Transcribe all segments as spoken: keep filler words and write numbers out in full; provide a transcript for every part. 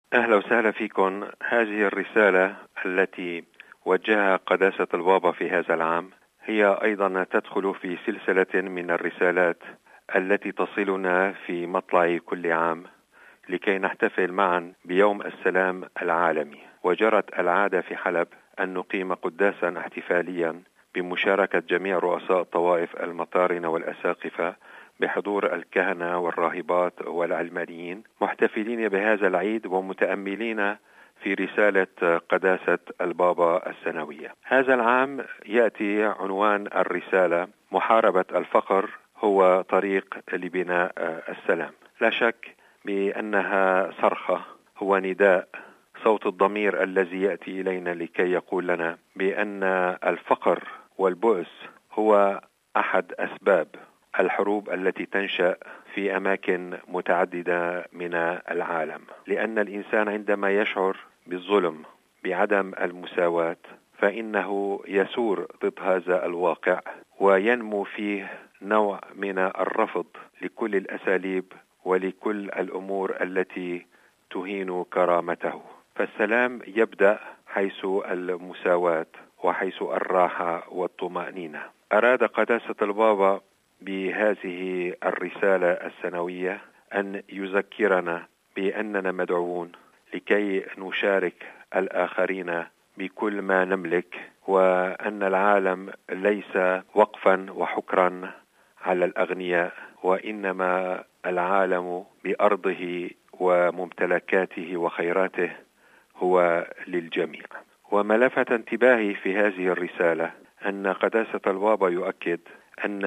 أهلا وسهلا فيكم. هذه الرسالة التي وجهها قداسة البابا في هذا العام هي أيضا تدخل في سلسلة من الرسالات التي تصلنا في مطلع كل عام لكي نحتفل معا بيوم السلام العالمي. وجرت العادة في حلب أن نقيم قداسا احتفاليا بمشاركة جميع رؤساء طوائف المطارنة والأساقفة بحضور الكهنة والراهبات والعلمانيين، محتفلين بهذا العيد ومتأملين في رسالة قداسة البابا السنوية. هذا العام يأتي عنوان الرسالة: محاربة الفقر هو طريق لبناء السلام. لا شك بأنها صرخة، هو نداء، صوت الضمير الذي يأتي إلينا لكي يقول لنا بأن الفقر والبؤس هو أحد أسباب الحروب التي تنشأ في أماكن متعددة من العالم. لأن الإنسان عندما يشعر بالظلم، بعدم المساواة، فإنه يسور ضد هذا الواقع وينمو فيه نوع من الرفض لكل الأساليب ولكل الأمور التي تهين كرامته. فالسلام يبدأ حيث المساواة وحيث الراحة والطمأنينة. أراد قداسة البابا بهذه الرسالة السنوية أن يذكرنا بأننا مدعوون لكي نشارك الآخرين بكل ما نملك، وأن العالم ليس وقفا وحكرا على الأغنياء، وإنما العالم بأرضه وممتلكاته وخيراته هو للجميع. وما لفت انتباهي في هذه الرسالة أن قداسة البابا يؤكد أن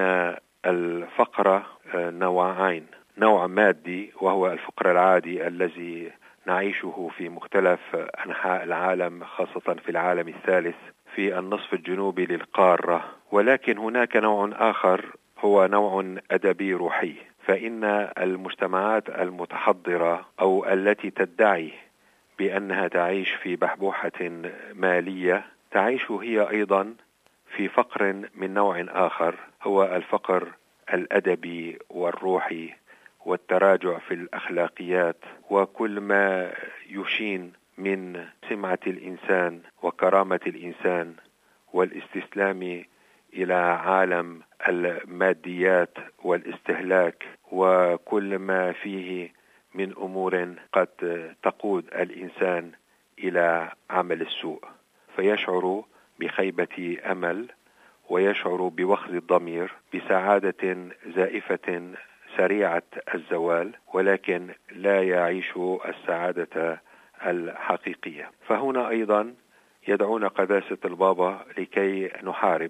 الفقر نوعين: نوع مادي وهو الفقر العادي الذي نعيشه في مختلف أنحاء العالم، خاصة في العالم الثالث في النصف الجنوبي للقارة، ولكن هناك نوع آخر هو نوع أدبي روحي. فإن المجتمعات المتحضرة أو التي تدعي بأنها تعيش في بحبوحة مالية تعيش هي أيضا في فقر من نوع آخر، هو الفقر الأدبي والروحي والتراجع في الأخلاقيات وكل ما يشين من سمعة الإنسان وكرامة الإنسان والاستسلام إلى عالم الماديات والاستهلاك وكل ما فيه من أمور قد تقود الإنسان إلى عمل السوء، فيشعر بخيبة أمل ويشعر بوخز الضمير، بسعادة زائفة سريعة الزوال، ولكن لا يعيش السعادة الحقيقية. فهنا أيضا يدعون قداسة البابا لكي نحارب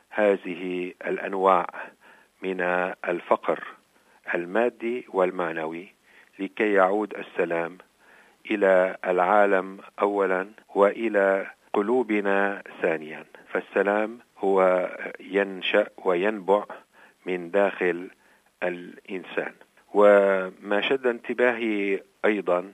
هذه الأنواع من الفقر المادي والمعنوي لكي يعود السلام إلى العالم أولا وإلى قلوبنا ثانيا. فالسلام هو ينشأ وينبع من داخل الإنسان. وما شد انتباهي أيضا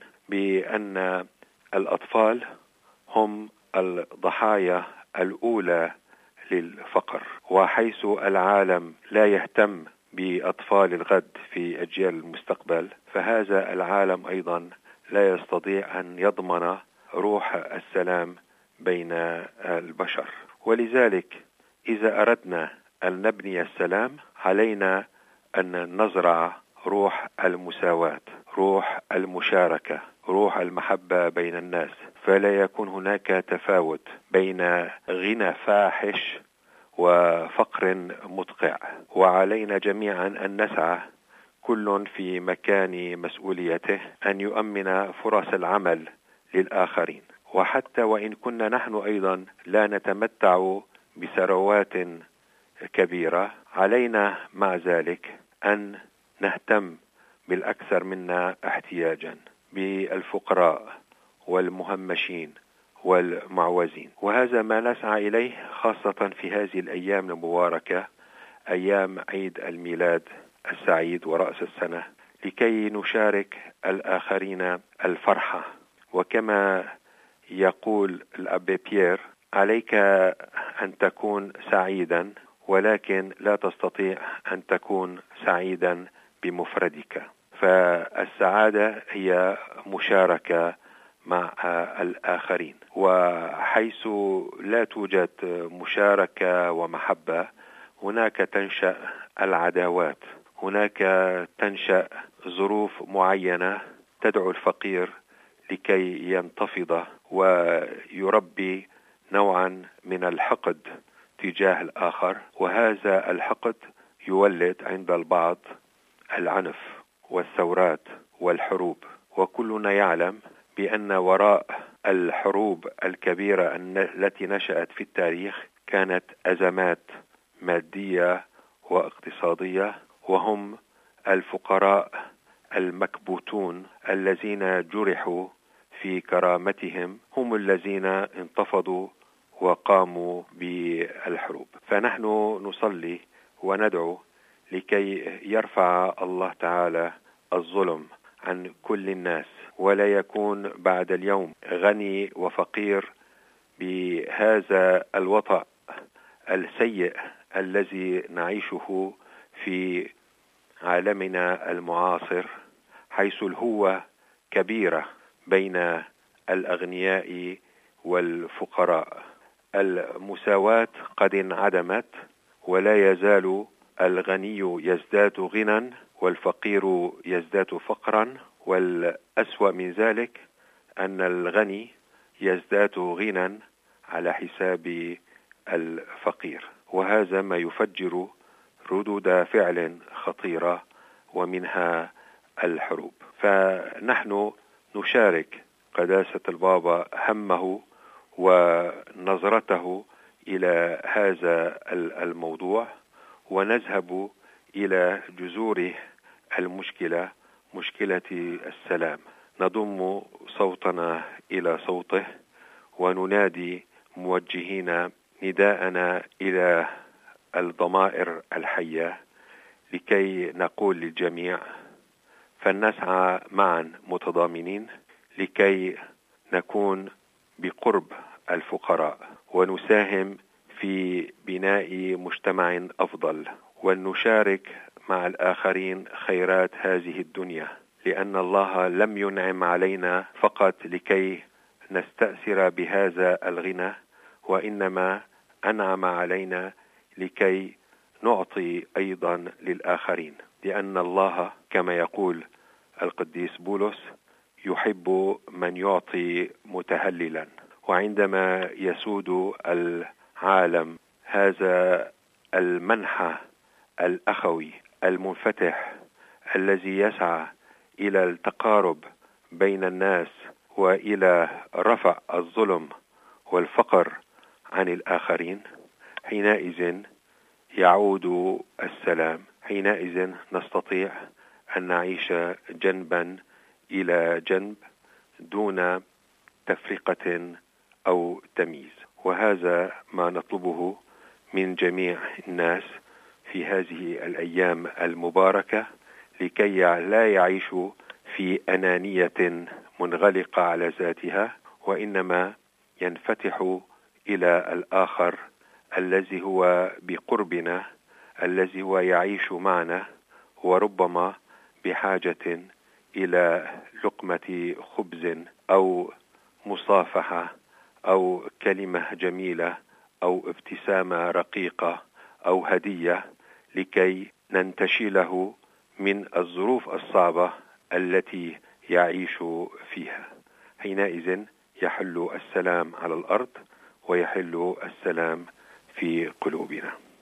بأن الأطفال هم الضحايا الأولى للفقر، وحيث العالم لا يهتم بأطفال الغد في أجيال المستقبل، فهذا العالم أيضا لا يستطيع أن يضمن روح السلام بين البشر. ولذلك إذا أردنا أن نبني السلام علينا أن نزرع روح المساواة، روح المشاركة، روح المحبة بين الناس، فلا يكون هناك تفاوت بين غنى فاحش وفقر مدقع. وعلينا جميعا أن نسعى كل في مكان مسؤوليته أن يؤمن فرص العمل للآخرين. وحتى وإن كنا نحن أيضا لا نتمتع بثروات كبيرة، علينا مع ذلك أن نهتم بالأكثر منا احتياجا، بالفقراء والمهمشين والمعوزين. وهذا ما نسعى إليه خاصة في هذه الأيام المباركة، أيام عيد الميلاد السعيد ورأس السنة، لكي نشارك الآخرين الفرحة. وكما يقول الأب بيير: عليك أن تكون سعيدا، ولكن لا تستطيع أن تكون سعيدا بمفردك. فالسعادة هي مشاركة مع الآخرين. وحيث لا توجد مشاركة ومحبة، هناك تنشأ العداوات، هناك تنشأ ظروف معينة تدعو الفقير لكي ينتفض ويربي نوعا من الحقد تجاه الآخر، وهذا الحقد يولد عند البعض العنف والثورات والحروب. وكلنا يعلم بأن وراء الحروب الكبيرة التي نشأت في التاريخ كانت أزمات مادية واقتصادية، وهم الفقراء المكبوتون الذين جرحوا في كرامتهم هم الذين انتفضوا وقاموا بالحروب. فنحن نصلي وندعو لكي يرفع الله تعالى الظلم عن كل الناس، ولا يكون بعد اليوم غني وفقير بهذا الوضع السيء الذي نعيشه في عالمنا المعاصر، حيث الهوة كبيرة بين الأغنياء والفقراء. المساواة قد انعدمت، ولا يزال الغني يزداد غنى والفقير يزداد فقرا، والأسوأ من ذلك أن الغني يزداد غنى على حساب الفقير، وهذا ما يفجر ردود فعل خطيرة ومنها الحروب. فنحن نشارك قداسة البابا همه ونظرته إلى هذا الموضوع، ونذهب إلى جذور المشكلة، مشكلة السلام. نضم صوتنا إلى صوته وننادي موجهين نداءنا إلى الضمائر الحية لكي نقول للجميع: فلنسعى معا متضامنين لكي نكون بقرب الفقراء ونساهم في بناء مجتمع أفضل، ونشارك مع الآخرين خيرات هذه الدنيا، لأن الله لم ينعم علينا فقط لكي نستأثر بهذا الغنى، وإنما أنعم علينا لكي نعطي أيضا للآخرين، لأن الله كما يقول القديس بولس يحب من يعطي متهللا. وعندما يسود العالم هذا المنحى الأخوي المنفتح الذي يسعى إلى التقارب بين الناس وإلى رفع الظلم والفقر عن الآخرين، حينئذ يعود السلام، حينئذ نستطيع أن نعيش جنبا إلى جنب دون تفرقة أو تمييز. وهذا ما نطلبه من جميع الناس في هذه الأيام المباركة، لكي لا يعيشوا في أنانية منغلقة على ذاتها، وإنما ينفتحوا إلى الآخر الذي هو بقربنا، الذي هو يعيش معنا، وربما بحاجة إلى لقمة خبز أو مصافحة أو كلمة جميلة أو ابتسامة رقيقة أو هدية، لكي ننتشي له من الظروف الصعبة التي يعيش فيها. حينئذ يحل السلام على الأرض ويحل السلام في قلوبنا.